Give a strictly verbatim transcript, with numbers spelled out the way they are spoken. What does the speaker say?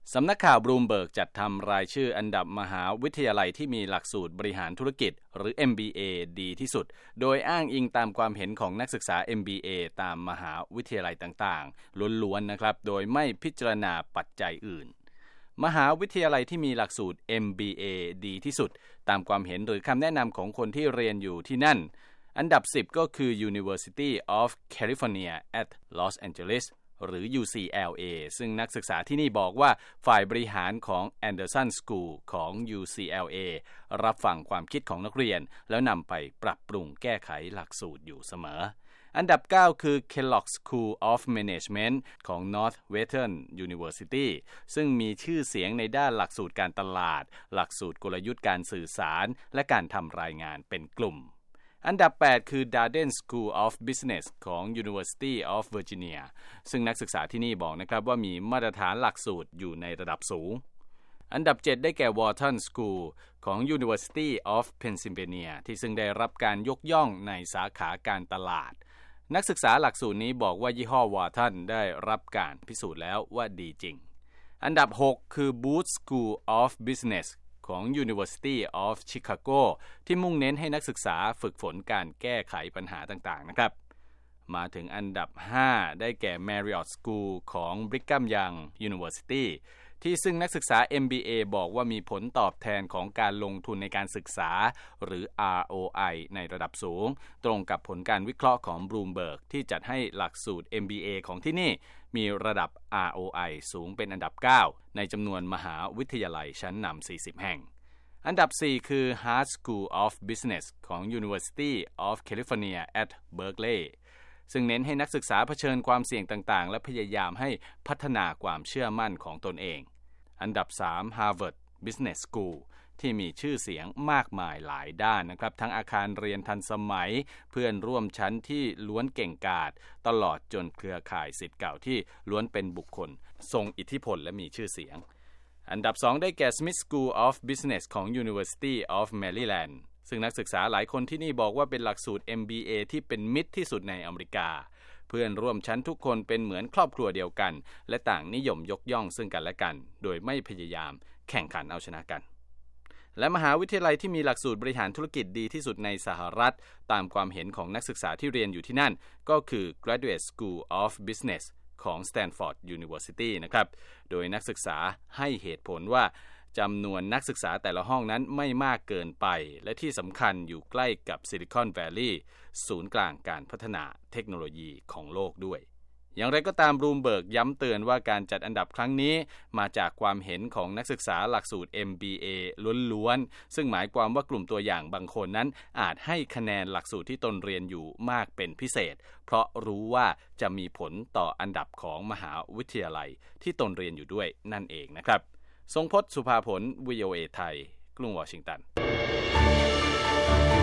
สำนักข่าวบลูมเบิร์กจัดทำรายชื่ออันดับมหาวิทยาลัยที่มีหลักสูตรบริหารธุรกิจหรือ เอ็ม บี เอ ดีที่สุดโดยอ้างอิงตามความเห็นของนักศึกษา เอ็ม บี เอ ตามมหาวิทยาลัยต่างๆล้วนๆนะครับโดยไม่พิจารณาปัจจัยอื่นมหาวิทยาลัยที่มีหลักสูตร เอ็ม บี เอ ดีที่สุดตามความเห็นหรือคำแนะนำของคนที่เรียนอยู่ที่นั่นอันดับสิบก็คือ University of California at Los Angelesหรือ ยู ซี แอล เอ ซึ่งนักศึกษาที่นี่บอกว่าฝ่ายบริหารของ Anderson School ของ ยู ซี แอล เอ รับฟังความคิดของนักเรียนแล้วนำไปปรับปรุงแก้ไขหลักสูตรอยู่เสมออันดับเก้าคือ Kellogg School of Management ของ Northwestern University ซึ่งมีชื่อเสียงในด้านหลักสูตรการตลาดหลักสูตรกลยุทธ์การสื่อสารและการทำรายงานเป็นกลุ่มอันดับแปดคือ Darden School of Business ของ University of Virginia ซึ่งนักศึกษาที่นี่บอกนะครับว่ามีมาตรฐานหลักสูตรอยู่ในระดับสูงอันดับเจ็ดได้แก่ Wharton School ของ University of Pennsylvania ที่ซึ่งได้รับการยกย่องในสาขาการตลาดนักศึกษาหลักสูตรนี้บอกว่ายี่ห้อ Wharton ได้รับการพิสูจน์แล้วว่าดีจริงอันดับหกคือ Booth School of Businessของ University of Chicago ที่มุ่งเน้นให้นักศึกษาฝึกฝนการแก้ไขปัญหาต่างๆนะครับมาถึงอันดับห้าได้แก่ Marriott School ของ Brigham Young University ที่ซึ่งนักศึกษา เอ็ม บี เอ บอกว่ามีผลตอบแทนของการลงทุนในการศึกษาหรือ อาร์ โอ ไอ ในระดับสูงตรงกับผลการวิเคราะห์ของ Bloomberg ที่จัดให้หลักสูตร เอ็ม บี เอ ของที่นี่มีระดับ อาร์ โอ ไอ สูงเป็นอันดับเก้าในจำนวนมหาวิทยาลัยชั้นนำสี่สิบแห่งอันดับสี่คือ Hart School of Business ของ University of California at Berkeley ซึ่งเน้นให้นักศึกษาเผชิญความเสี่ยงต่างๆและพยายามให้พัฒนาความเชื่อมั่นของตนเองอันดับสาม Harvard Business School ที่มีชื่อเสียงมากมายหลายด้านนะครับทั้งอาคารเรียนทันสมัยเพื่อนร่วมชั้นที่ล้วนเก่งกาจตลอดจนเครือข่ายศิษย์เก่าที่ล้วนเป็นบุคคลทรงอิทธิพลและมีชื่อเสียงอันดับสองได้แก่ Smith School of Business ของ University of Maryland ซึ่งนักศึกษาหลายคนที่นี่บอกว่าเป็นหลักสูตร เอ็ม บี เอ ที่เป็นมิตรที่สุดในอเมริกาเพื่อนร่วมชั้นทุกคนเป็นเหมือนครอบครัวเดียวกันและต่างนิยมยกย่องซึ่งกันและกันโดยไม่พยายามแข่งขันเอาชนะกันและมหาวิทยาลัยที่มีหลักสูตรบริหารธุรกิจดีที่สุดในสหรัฐตามความเห็นของนักศึกษาที่เรียนอยู่ที่นั่นก็คือ Graduate School of Business ของ Stanford University นะครับโดยนักศึกษาให้เหตุผลว่าจำนวนนักศึกษาแต่ละห้องนั้นไม่มากเกินไปและที่สำคัญอยู่ใกล้กับซิลิคอนแวลลีย์ศูนย์กลางการพัฒนาเทคโนโลยีของโลกด้วยอย่างไรก็ตามบลูมเบิร์กย้ำเตือนว่าการจัดอันดับครั้งนี้มาจากความเห็นของนักศึกษาหลักสูตร เอ็ม บี เอ ล้วนๆซึ่งหมายความว่ากลุ่มตัวอย่างบางคนนั้นอาจให้คะแนนหลักสูตรที่ตนเรียนอยู่มากเป็นพิเศษเพราะรู้ว่าจะมีผลต่ออันดับของมหาวิทยาลัยที่ตนเรียนอยู่ด้วยนั่นเองนะครับทรงพจน์ สุภาผล วี โอ เอ ไทยกรุงวอชิงตัน